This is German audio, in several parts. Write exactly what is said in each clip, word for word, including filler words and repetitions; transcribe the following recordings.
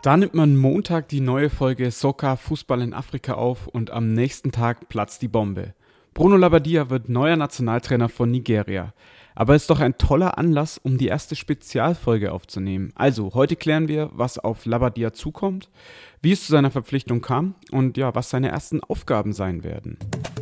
Da nimmt man Montag die neue Folge Soccer Fußball in Afrika auf und am nächsten Tag platzt die Bombe. Bruno Labbadia wird neuer Nationaltrainer von Nigeria. Aber es ist doch ein toller Anlass, um die erste Spezialfolge aufzunehmen. Also, heute klären wir, was auf Labbadia zukommt, wie es zu seiner Verpflichtung kam und ja, was seine ersten Aufgaben sein werden.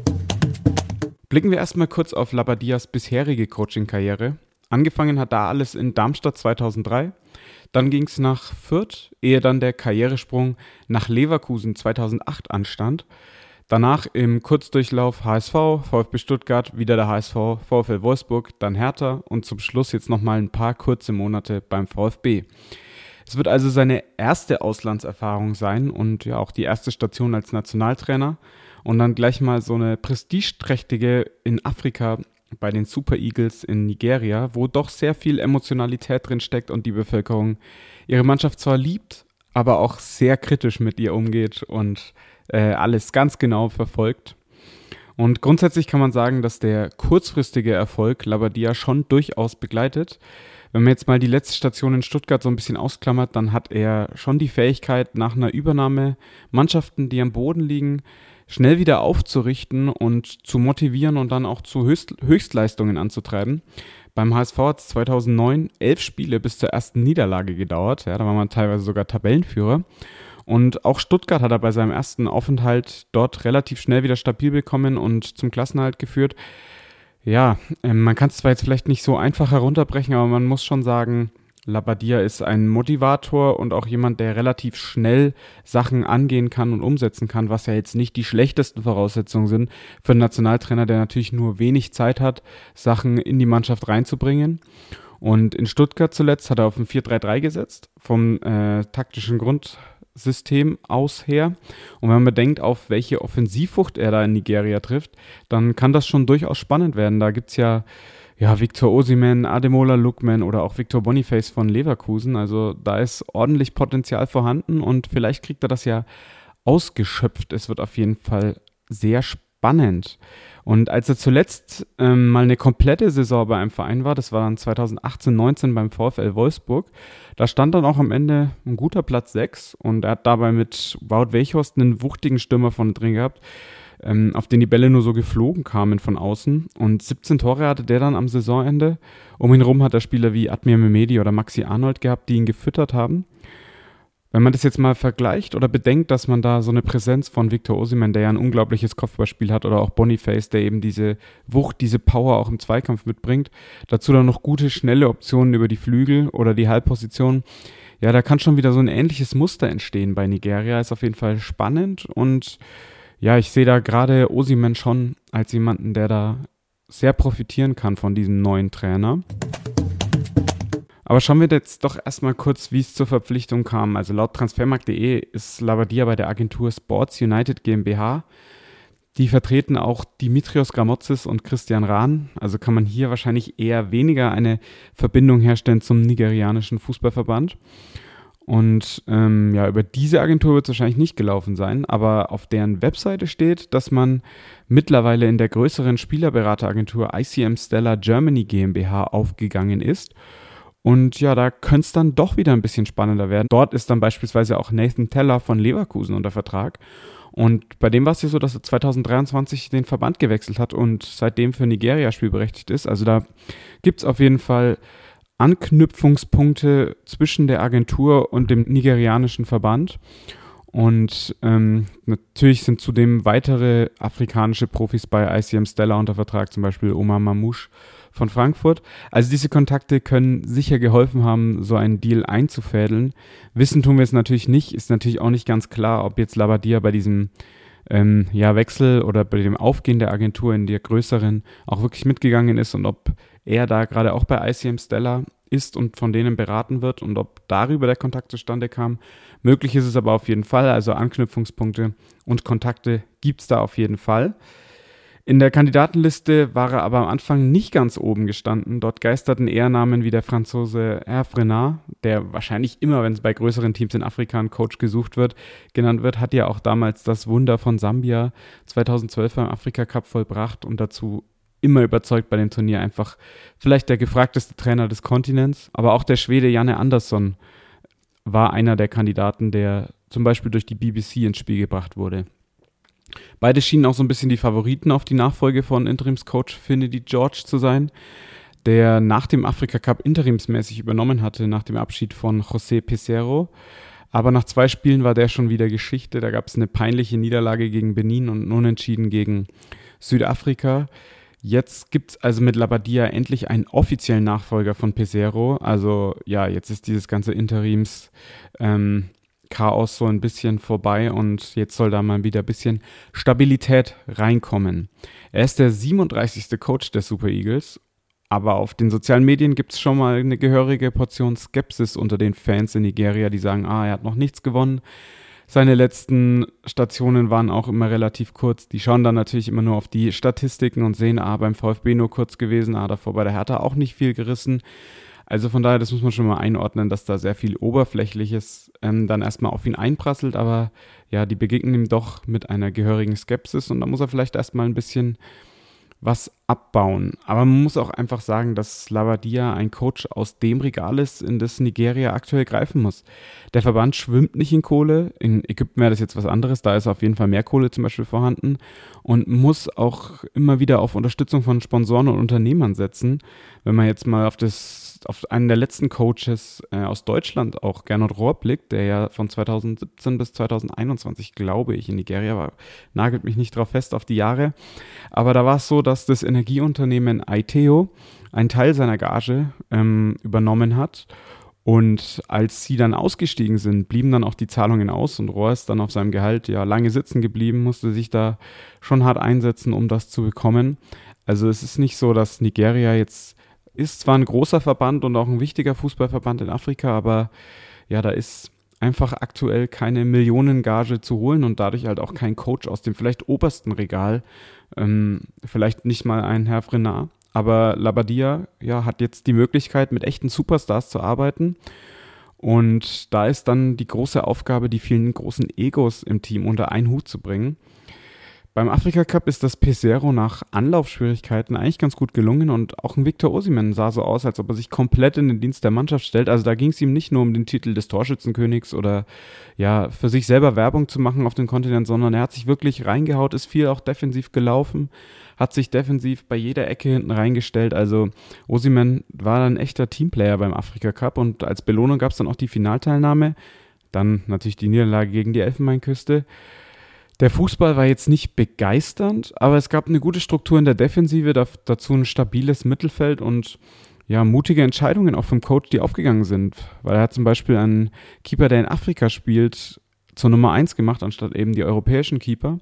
Blicken wir erstmal kurz auf Labbadias bisherige Coaching-Karriere. Angefangen hat da alles in Darmstadt zweitausenddrei. Dann ging es nach Fürth, ehe dann der Karrieresprung nach Leverkusen zweitausendacht anstand. Danach im Kurzdurchlauf H S V, VfB Stuttgart, wieder der H S V, VfL Wolfsburg, dann Hertha und zum Schluss jetzt nochmal ein paar kurze Monate beim VfB. Es wird also seine erste Auslandserfahrung sein und ja auch die erste Station als Nationaltrainer und dann gleich mal so eine prestigeträchtige in Afrika bei den Super Eagles in Nigeria, wo doch sehr viel Emotionalität drin steckt und die Bevölkerung ihre Mannschaft zwar liebt, aber auch sehr kritisch mit ihr umgeht und äh, alles ganz genau verfolgt. Und grundsätzlich kann man sagen, dass der kurzfristige Erfolg Labbadia schon durchaus begleitet. Wenn man jetzt mal die letzte Station in Stuttgart so ein bisschen ausklammert, dann hat er schon die Fähigkeit, nach einer Übernahme Mannschaften, die am Boden liegen, schnell wieder aufzurichten und zu motivieren und dann auch zu Höchst- Höchstleistungen anzutreiben. Beim H S V hat es zweitausendneun elf Spiele bis zur ersten Niederlage gedauert. Ja, da war man teilweise sogar Tabellenführer. Und auch Stuttgart hat er bei seinem ersten Aufenthalt dort relativ schnell wieder stabil bekommen und zum Klassenerhalt geführt. Ja, äh, man kann es zwar jetzt vielleicht nicht so einfach herunterbrechen, aber man muss schon sagen, Labbadia ist ein Motivator und auch jemand, der relativ schnell Sachen angehen kann und umsetzen kann, was ja jetzt nicht die schlechtesten Voraussetzungen sind für einen Nationaltrainer, der natürlich nur wenig Zeit hat, Sachen in die Mannschaft reinzubringen. Und in Stuttgart zuletzt hat er auf ein vier drei drei gesetzt, vom äh, taktischen Grundsystem aus her. Und wenn man bedenkt, auf welche Offensivwucht er da in Nigeria trifft, dann kann das schon durchaus spannend werden. Da gibt's ja Ja, Victor Osimhen, Ademola Lookman oder auch Victor Boniface von Leverkusen. Also da ist ordentlich Potenzial vorhanden und vielleicht kriegt er das ja ausgeschöpft. Es wird auf jeden Fall sehr spannend. Und als er zuletzt ähm, mal eine komplette Saison bei einem Verein war, das war dann zweitausendachtzehn neunzehn beim VfL Wolfsburg, da stand dann auch am Ende ein guter Platz sechs und er hat dabei mit Wout Weghorst einen wuchtigen Stürmer von drin gehabt, auf den die Bälle nur so geflogen kamen von außen. Und siebzehn Tore hatte der dann am Saisonende. Um ihn herum hat er Spieler wie Admir Mehmedi oder Maxi Arnold gehabt, die ihn gefüttert haben. Wenn man das jetzt mal vergleicht oder bedenkt, dass man da so eine Präsenz von Victor Osimhen, der ja ein unglaubliches Kopfballspiel hat, oder auch Boniface, der eben diese Wucht, diese Power auch im Zweikampf mitbringt, dazu dann noch gute, schnelle Optionen über die Flügel oder die Halbposition, ja, da kann schon wieder so ein ähnliches Muster entstehen bei Nigeria. Ist auf jeden Fall spannend und ja, ich sehe da gerade Osimhen schon als jemanden, der da sehr profitieren kann von diesem neuen Trainer. Aber schauen wir jetzt doch erstmal kurz, wie es zur Verpflichtung kam. Also laut transfermarkt punkt de ist Labbadia bei der Agentur Sports United GmbH. Die vertreten auch Dimitrios Gramotzis und Christian Rahn. Also kann man hier wahrscheinlich eher weniger eine Verbindung herstellen zum nigerianischen Fußballverband. Und ähm, ja, über diese Agentur wird es wahrscheinlich nicht gelaufen sein, aber auf deren Webseite steht, dass man mittlerweile in der größeren Spielerberateragentur I C M Stellar Germany GmbH aufgegangen ist. Und ja, da könnte es dann doch wieder ein bisschen spannender werden. Dort ist dann beispielsweise auch Nathan Teller von Leverkusen unter Vertrag. Und bei dem war es ja so, dass er zweitausenddreiundzwanzig den Verband gewechselt hat und seitdem für Nigeria spielberechtigt ist. Also da gibt es auf jeden Fall Anknüpfungspunkte zwischen der Agentur und dem nigerianischen Verband. Und ähm, natürlich sind zudem weitere afrikanische Profis bei I C M Stellar unter Vertrag, zum Beispiel Omar Mamouche von Frankfurt. Also diese Kontakte können sicher geholfen haben, so einen Deal einzufädeln. Wissen tun wir es natürlich nicht, ist natürlich auch nicht ganz klar, ob jetzt Labbadia bei diesem ähm, ja, Wechsel oder bei dem Aufgehen der Agentur in der größeren auch wirklich mitgegangen ist und ob er da gerade auch bei I C M Stellar ist und von denen beraten wird und ob darüber der Kontakt zustande kam. Möglich ist es aber auf jeden Fall, also Anknüpfungspunkte und Kontakte gibt es da auf jeden Fall. In der Kandidatenliste war er aber am Anfang nicht ganz oben gestanden. Dort geisterten eher Namen wie der Franzose Hervé Renard, der wahrscheinlich immer, wenn es bei größeren Teams in Afrika ein Coach gesucht wird, genannt wird, hat ja auch damals das Wunder von Sambia zweitausendzwölf beim Afrika-Cup vollbracht und dazu immer überzeugt bei dem Turnier. Einfach vielleicht der gefragteste Trainer des Kontinents, aber auch der Schwede Janne Andersson war einer der Kandidaten, der zum Beispiel durch die B B C ins Spiel gebracht wurde. Beide schienen auch so ein bisschen die Favoriten auf die Nachfolge von Interimscoach Finidi George zu sein, der nach dem Afrika-Cup interimsmäßig übernommen hatte, nach dem Abschied von José Peseiro. Aber nach zwei Spielen war der schon wieder Geschichte. Da gab es eine peinliche Niederlage gegen Benin und einen Unentschieden gegen Südafrika. Jetzt gibt es also mit Labadia endlich einen offiziellen Nachfolger von Peseiro. Also ja, jetzt ist dieses ganze Interims ähm, Chaos so ein bisschen vorbei und jetzt soll da mal wieder ein bisschen Stabilität reinkommen. Er ist der siebenunddreißigste Coach der Super Eagles, aber auf den sozialen Medien gibt es schon mal eine gehörige Portion Skepsis unter den Fans in Nigeria, die sagen, ah, er hat noch nichts gewonnen. Seine letzten Stationen waren auch immer relativ kurz. Die schauen dann natürlich immer nur auf die Statistiken und sehen, ah, beim VfB nur kurz gewesen, ah, davor bei der Hertha auch nicht viel gerissen. Also von daher, das muss man schon mal einordnen, dass da sehr viel Oberflächliches ähm, dann erstmal auf ihn einprasselt, aber ja, die begegnen ihm doch mit einer gehörigen Skepsis und da muss er vielleicht erstmal ein bisschen was abbauen. Aber man muss auch einfach sagen, dass Labadia ein Coach aus dem Regal ist, in das Nigeria aktuell greifen muss. Der Verband schwimmt nicht in Kohle. In Ägypten wäre das jetzt was anderes. Da ist auf jeden Fall mehr Kohle zum Beispiel vorhanden und muss auch immer wieder auf Unterstützung von Sponsoren und Unternehmern setzen. Wenn man jetzt mal auf das auf einen der letzten Coaches äh, aus Deutschland, auch Gernot Rohr, blickt, der ja von zweitausendsiebzehn bis zweitausendeinundzwanzig, glaube ich, in Nigeria war, nagelt mich nicht drauf fest auf die Jahre, aber da war es so, dass das Energieunternehmen Aiteo einen Teil seiner Gage ähm, übernommen hat und als sie dann ausgestiegen sind, blieben dann auch die Zahlungen aus und Rohr ist dann auf seinem Gehalt ja lange sitzen geblieben, musste sich da schon hart einsetzen, um das zu bekommen. Also es ist nicht so, dass Nigeria jetzt ist zwar ein großer Verband und auch ein wichtiger Fußballverband in Afrika, aber ja, da ist einfach aktuell keine Millionengage zu holen und dadurch halt auch kein Coach aus dem vielleicht obersten Regal, ähm, vielleicht nicht mal ein Herr Renard, aber Labadia ja, hat jetzt die Möglichkeit, mit echten Superstars zu arbeiten und da ist dann die große Aufgabe, die vielen großen Egos im Team unter einen Hut zu bringen. Beim Afrika-Cup ist das Peseiro nach Anlaufschwierigkeiten eigentlich ganz gut gelungen und auch ein Victor Osimhen sah so aus, als ob er sich komplett in den Dienst der Mannschaft stellt. Also da ging es ihm nicht nur um den Titel des Torschützenkönigs oder ja für sich selber Werbung zu machen auf dem Kontinent, sondern er hat sich wirklich reingehaut, ist viel auch defensiv gelaufen, hat sich defensiv bei jeder Ecke hinten reingestellt. Also Osimhen war ein echter Teamplayer beim Afrika-Cup und als Belohnung gab es dann auch die Finalteilnahme, dann natürlich die Niederlage gegen die Elfenbeinküste. Der Fußball war jetzt nicht begeisternd, aber es gab eine gute Struktur in der Defensive, dazu ein stabiles Mittelfeld und ja, mutige Entscheidungen auch vom Coach, die aufgegangen sind. Weil er hat zum Beispiel einen Keeper, der in Afrika spielt, zur Nummer eins gemacht, anstatt eben die europäischen Keeper.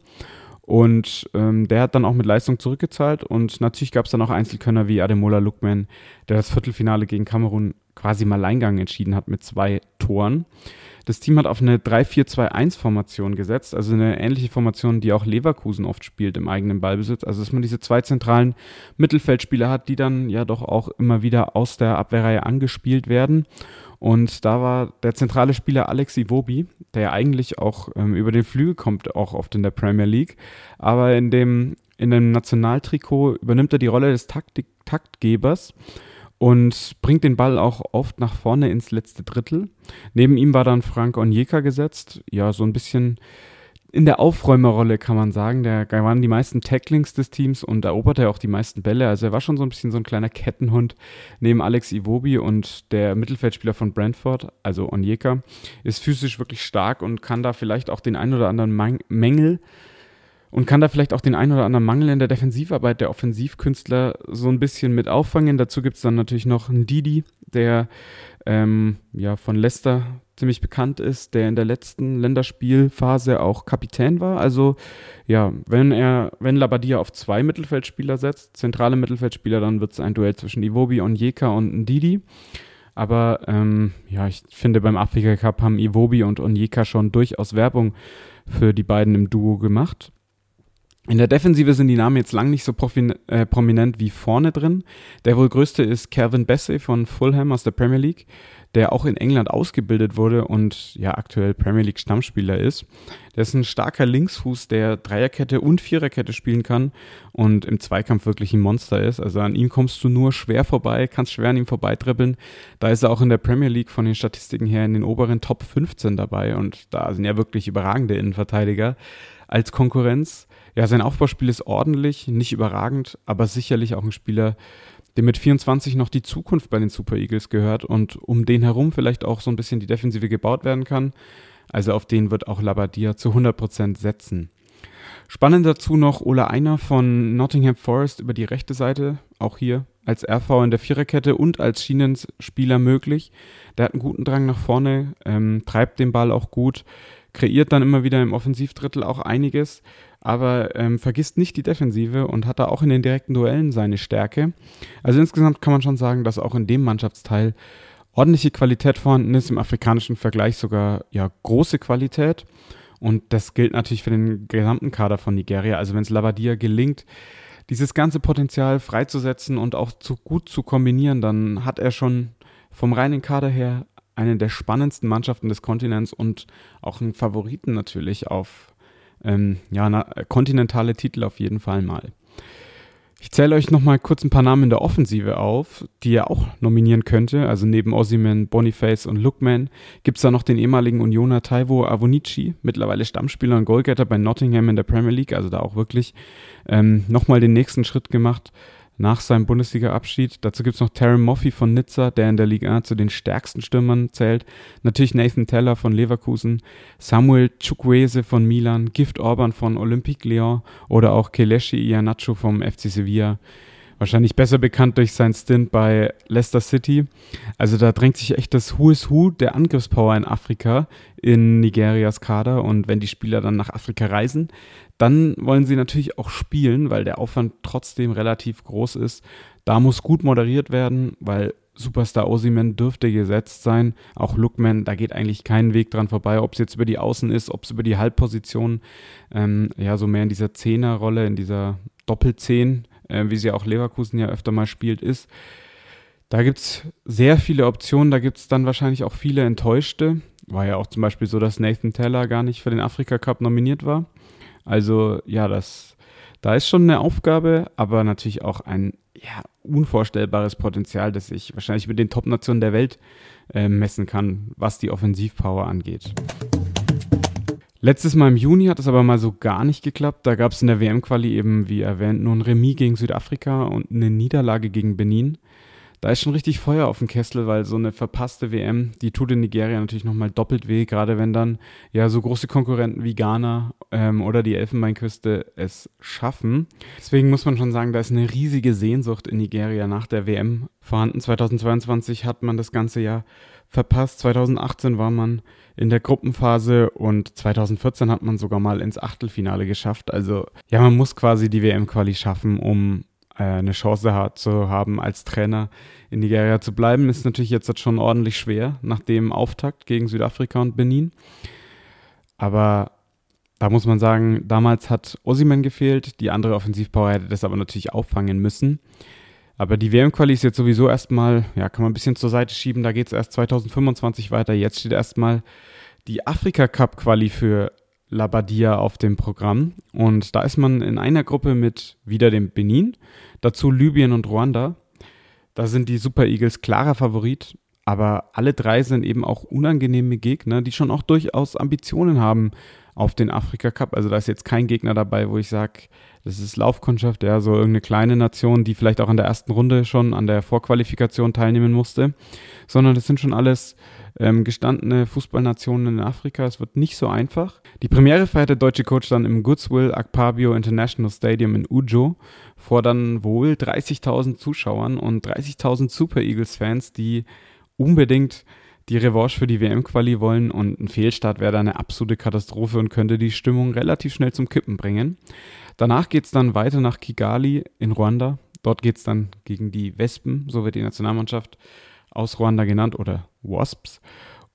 Und ähm, der hat dann auch mit Leistung zurückgezahlt und natürlich gab es dann auch Einzelkönner wie Ademola Lookman, der das Viertelfinale gegen Kamerun quasi im Alleingang entschieden hat mit zwei Toren. Das Team hat auf eine drei vier zwei eins Formation gesetzt, also eine ähnliche Formation, die auch Leverkusen oft spielt im eigenen Ballbesitz. Also dass man diese zwei zentralen Mittelfeldspieler hat, die dann ja doch auch immer wieder aus der Abwehrreihe angespielt werden. Und da war der zentrale Spieler Alex Iwobi, der ja eigentlich auch ähm, über den Flügel kommt, auch oft in der Premier League. Aber in dem, in dem Nationaltrikot übernimmt er die Rolle des Taktik- Taktgebers und bringt den Ball auch oft nach vorne ins letzte Drittel. Neben ihm war dann Frank Onyeka gesetzt, ja, so ein bisschen in der Aufräumerrolle kann man sagen. Der gewann die meisten Tacklings des Teams und eroberte auch die meisten Bälle. Also er war schon so ein bisschen so ein kleiner Kettenhund neben Alex Iwobi und der Mittelfeldspieler von Brentford, also Onyeka, ist physisch wirklich stark und kann da vielleicht auch den ein oder anderen Mang- Mängel Und kann da vielleicht auch den ein oder anderen Mangel in der Defensivarbeit der Offensivkünstler so ein bisschen mit auffangen. Dazu gibt es dann natürlich noch einen Didi, der ähm, ja von Leicester ziemlich bekannt ist, der in der letzten Länderspielphase auch Kapitän war. Also ja, wenn er, wenn Labadia auf zwei Mittelfeldspieler setzt, zentrale Mittelfeldspieler, dann wird es ein Duell zwischen Iwobi, Onyeka und Ndidi. Aber ähm, ja, ich finde, beim Afrika Cup haben Iwobi und Onyeka schon durchaus Werbung für die beiden im Duo gemacht. In der Defensive sind die Namen jetzt lang nicht so profin- äh, prominent wie vorne drin. Der wohl größte ist Calvin Bassey von Fulham aus der Premier League, der auch in England ausgebildet wurde und ja aktuell Premier League Stammspieler ist. Der ist ein starker Linksfuß, der Dreierkette und Viererkette spielen kann und im Zweikampf wirklich ein Monster ist. Also an ihm kommst du nur schwer vorbei, kannst schwer an ihm vorbeidribbeln. Da ist er auch in der Premier League von den Statistiken her in den oberen Top fünfzehn dabei und da sind ja wirklich überragende Innenverteidiger als Konkurrenz. Ja, sein Aufbauspiel ist ordentlich, nicht überragend, aber sicherlich auch ein Spieler, dem mit vierundzwanzig noch die Zukunft bei den Super Eagles gehört und um den herum vielleicht auch so ein bisschen die Defensive gebaut werden kann. Also auf den wird auch Labadia zu hundert Prozent setzen. Spannend dazu noch Ola Aina von Nottingham Forest über die rechte Seite, auch hier als R V in der Viererkette und als Schienenspieler möglich. Der hat einen guten Drang nach vorne, ähm, treibt den Ball auch gut, kreiert dann immer wieder im Offensivdrittel auch einiges, aber ähm, vergisst nicht die Defensive und hat da auch in den direkten Duellen seine Stärke. Also insgesamt kann man schon sagen, dass auch in dem Mannschaftsteil ordentliche Qualität vorhanden ist, im afrikanischen Vergleich sogar ja große Qualität. Und das gilt natürlich für den gesamten Kader von Nigeria. Also wenn es Labadia gelingt, dieses ganze Potenzial freizusetzen und auch zu gut zu kombinieren, dann hat er schon vom reinen Kader her eine der spannendsten Mannschaften des Kontinents und auch einen Favoriten natürlich auf ähm, ja, na, kontinentale Titel auf jeden Fall mal. Ich zähle euch nochmal kurz ein paar Namen in der Offensive auf, die er auch nominieren könnte. Also neben Osimhen, Boniface und Lookman gibt es da noch den ehemaligen Unioner Taiwo Awonichi, mittlerweile Stammspieler und Goalgetter bei Nottingham in der Premier League, also da auch wirklich ähm, nochmal den nächsten Schritt gemacht nach seinem Bundesliga-Abschied. Dazu gibt es noch Terem Moffi von Nizza, der in der Liga eins zu den stärksten Stürmern zählt. Natürlich Nathan Teller von Leverkusen, Samuel Chukwueze von Milan, Gift Orban von Olympique Lyon oder auch Kelechi Iheanacho vom F C Sevilla. Wahrscheinlich besser bekannt durch seinen Stint bei Leicester City. Also da drängt sich echt das Who is Who der Angriffspower in Afrika in Nigerias Kader. Und wenn die Spieler dann nach Afrika reisen, dann wollen sie natürlich auch spielen, weil der Aufwand trotzdem relativ groß ist. Da muss gut moderiert werden, weil Superstar Osimhen dürfte gesetzt sein. Auch Lookman, da geht eigentlich kein Weg dran vorbei, ob es jetzt über die Außen ist, ob es über die Halbposition, ähm, ja so mehr in dieser Zehnerrolle, in dieser Doppelzehn, äh, wie sie auch Leverkusen ja öfter mal spielt, ist. Da gibt es sehr viele Optionen, da gibt es dann wahrscheinlich auch viele Enttäuschte. War ja auch zum Beispiel so, dass Nathan Teller gar nicht für den Afrika Cup nominiert war. Also ja, das, da ist schon eine Aufgabe, aber natürlich auch ein ja, unvorstellbares Potenzial, das sich wahrscheinlich mit den Top-Nationen der Welt äh, messen kann, was die Offensivpower angeht. Letztes Mal im Juni hat es aber mal so gar nicht geklappt. Da gab es in der W M-Quali eben, wie erwähnt, nur ein Remis gegen Südafrika und eine Niederlage gegen Benin. Da ist schon richtig Feuer auf dem Kessel, weil so eine verpasste W M, die tut in Nigeria natürlich nochmal doppelt weh, gerade wenn dann ja so große Konkurrenten wie Ghana ähm, oder die Elfenbeinküste es schaffen. Deswegen muss man schon sagen, da ist eine riesige Sehnsucht in Nigeria nach der W M vorhanden. zweitausendzweiundzwanzig hat man das ganze Jahr verpasst, zweitausendachtzehn war man in der Gruppenphase und zweitausendvierzehn hat man sogar mal ins Achtelfinale geschafft. Also ja, man muss quasi die W M-Quali schaffen, um eine Chance hat, zu haben, als Trainer in Nigeria zu bleiben, ist natürlich jetzt schon ordentlich schwer nach dem Auftakt gegen Südafrika und Benin. Aber da muss man sagen, damals hat Osimhen gefehlt, die andere Offensivpower hätte das aber natürlich auffangen müssen. Aber die W M-Quali ist jetzt sowieso erstmal, ja, kann man ein bisschen zur Seite schieben, da geht es erst zweitausendfünfundzwanzig weiter. Jetzt steht erstmal die Afrika-Cup-Quali für Labadia auf dem Programm und da ist man in einer Gruppe mit wieder dem Benin, dazu Libyen und Ruanda. Da sind die Super Eagles klarer Favorit, aber alle drei sind eben auch unangenehme Gegner, die schon auch durchaus Ambitionen haben auf den Afrika Cup. Also da ist jetzt kein Gegner dabei, wo ich sage, das ist Laufkundschaft, ja, so irgendeine kleine Nation, die vielleicht auch in der ersten Runde schon an der Vorqualifikation teilnehmen musste, sondern das sind schon alles ähm, gestandene Fußballnationen in Afrika. Es wird nicht so einfach. Die Premiere feiert der deutsche Coach dann im Goodwill Akpabio International Stadium in Ujo vor dann wohl dreißigtausend Zuschauern und dreißigtausend Super Eagles-Fans, die unbedingt die Revanche für die W M-Quali wollen und ein Fehlstart wäre da eine absolute Katastrophe und könnte die Stimmung relativ schnell zum Kippen bringen. Danach geht es dann weiter nach Kigali in Ruanda. Dort geht es dann gegen die Wespen, so wird die Nationalmannschaft aus Ruanda genannt, oder Wasps.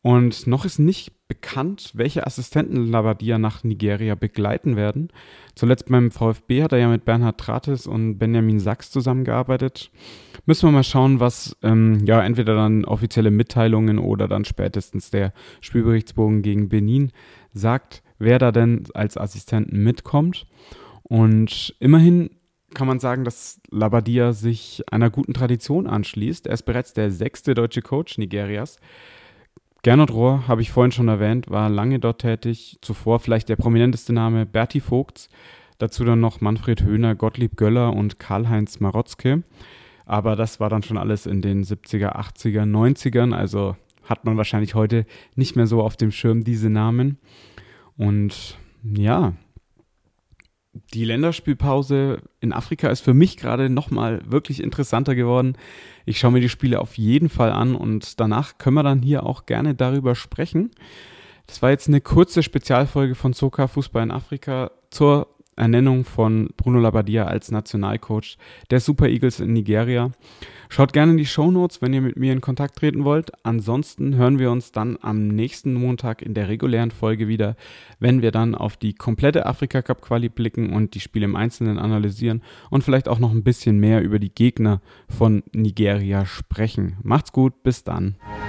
Und noch ist nicht bekannt, welche Assistenten Labadia nach Nigeria begleiten werden. Zuletzt beim VfB hat er ja mit Bernhard Trates und Benjamin Sachs zusammengearbeitet. Müssen wir mal schauen, was ähm, ja entweder dann offizielle Mitteilungen oder dann spätestens der Spielberichtsbogen gegen Benin sagt, wer da denn als Assistenten mitkommt. Und immerhin kann man sagen, dass Labadia sich einer guten Tradition anschließt. Er ist bereits der sechste deutsche Coach Nigerias. Gernot Rohr, habe ich vorhin schon erwähnt, war lange dort tätig. Zuvor vielleicht der prominenteste Name Berti Vogts. Dazu dann noch Manfred Höhner, Gottlieb Göller und Karl-Heinz Marotzke. Aber das war dann schon alles in den siebziger, achtziger, neunzigern. Also hat man wahrscheinlich heute nicht mehr so auf dem Schirm diese Namen. Und ja, die Länderspielpause in Afrika ist für mich gerade nochmal wirklich interessanter geworden. Ich schaue mir die Spiele auf jeden Fall an und danach können wir dann hier auch gerne darüber sprechen. Das war jetzt eine kurze Spezialfolge von Soka Fußball in Afrika zur Ernennung von Bruno Labbadia als Nationalcoach der Super Eagles in Nigeria. Schaut gerne in die Shownotes, wenn ihr mit mir in Kontakt treten wollt. Ansonsten hören wir uns dann am nächsten Montag in der regulären Folge wieder, wenn wir dann auf die komplette Afrika-Cup-Quali blicken und die Spiele im Einzelnen analysieren und vielleicht auch noch ein bisschen mehr über die Gegner von Nigeria sprechen. Macht's gut, bis dann.